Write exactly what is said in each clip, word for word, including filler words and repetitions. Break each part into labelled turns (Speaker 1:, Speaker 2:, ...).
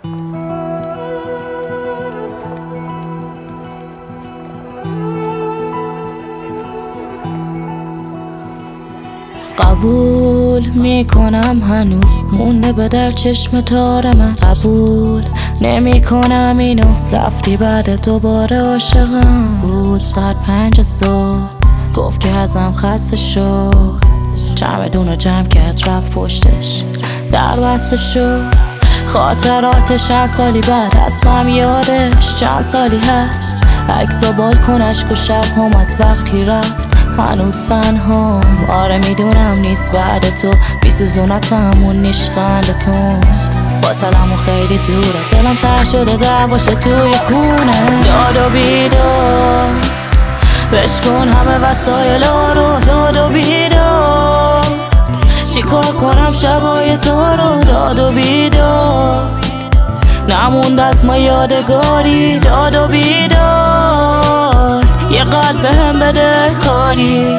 Speaker 1: قبول میکنم هنوز مونده به در چشم تار من، قبول نمیکنم اینو رفتی بعد دوباره عاشقم بود. ساعت پنج صبح گفت که ازم خسته شو، چمدونو جمع کرد رفت پشتش در بسته شو. خاطراتش چند سالی بعد هستم یادش، چند سالی هست عکس و بالکنش و شب هم از وقتی رفت هنوز تنهام. آره میدونم نیست بعد تو بیسوزونتم اون نیشخندتون، فاصلمو خیلی دوره، دلم تر شده دعواشه توی خونه. داد و بیدار بشکن همه وسایل رو، داد و بیدار چیکار کنم شبای تو رو. داد و بیدار نموند از ما یادگاری، داد و بیدار یه قلب هم بده کاری.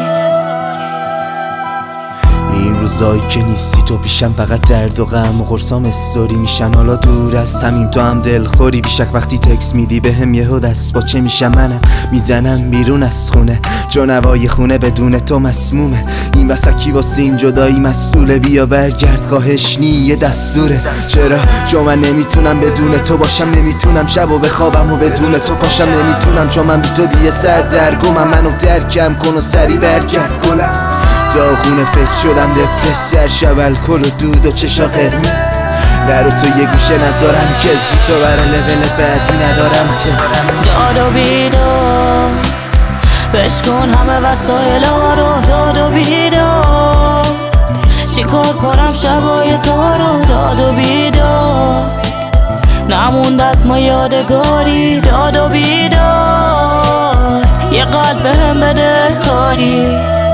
Speaker 2: این روزایی که نیستی تو پیشم فقط درد و غم و قرصام استوری میشن، حالا دور از همیم تو هم دلخوری. بیشک وقتی تکس میدی به هم یهو دست با چه میشم، منم میزنم بیرون از خونه، جانوای خونه بدون تو مسمومه. این وسکی واسه این جدایی مسئوله، بیا برگرد خواهش نی یه دستوره. چرا چون من نمیتونم بدون تو باشم، نمیتونم شب و بخوابم و بدون تو پاشم، نمیتونم چون من بی تو دیگه سر درگمم. منو درکم کن و سری برگرد گلم، داغونه فس شدم دپرس، هر شب الکل و دود و چشا قرمز. در و تو یه گوشه نذارم کز بی تو برا لول بعدی ندارم تست.
Speaker 1: داد و بیدار بشکن همه وسایل رو، داد و بیدار چیکار کنم شبای تو رو. داد و بیدار نموند از ما یادگاری، داد و بیدار یه قلب هم بده کاری.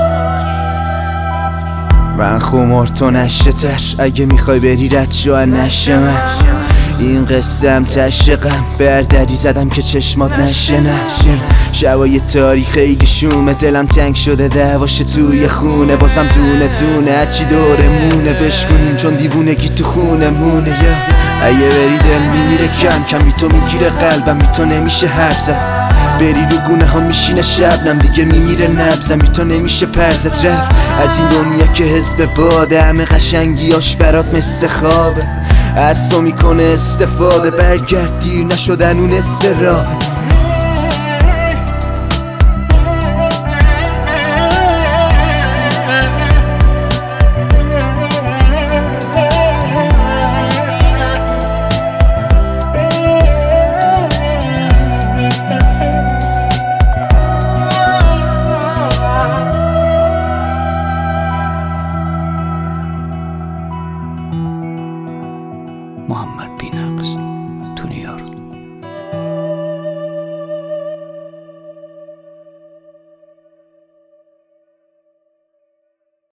Speaker 2: من خمار تو نشه تر، اگه میخوای بری رد شو نشه من. این قصه هم تشقم بردری زدم که چشمات نشه نشه. شبای تاریخ خیلی شومه، دلم تنگ شده دعواشه توی خونه، بازم دونه دونه هرچی دورمونه بشکنیم چون دیوونگی تو خونه مونه. یا اگه بری دل میمیره کم کم، بی تو میگیره قلبم، بی تو نمیشه حرف زد. بری رو گونه ها میشینه شبنم دیگه میمیره نبزم، بی تو نمیشه پرزت رفت از این دنیا که حزب باده. همه قشنگیاش برات مثل خوابه، از تو میکنه استفاده. برگرد دیر نشدن اون نصف راه،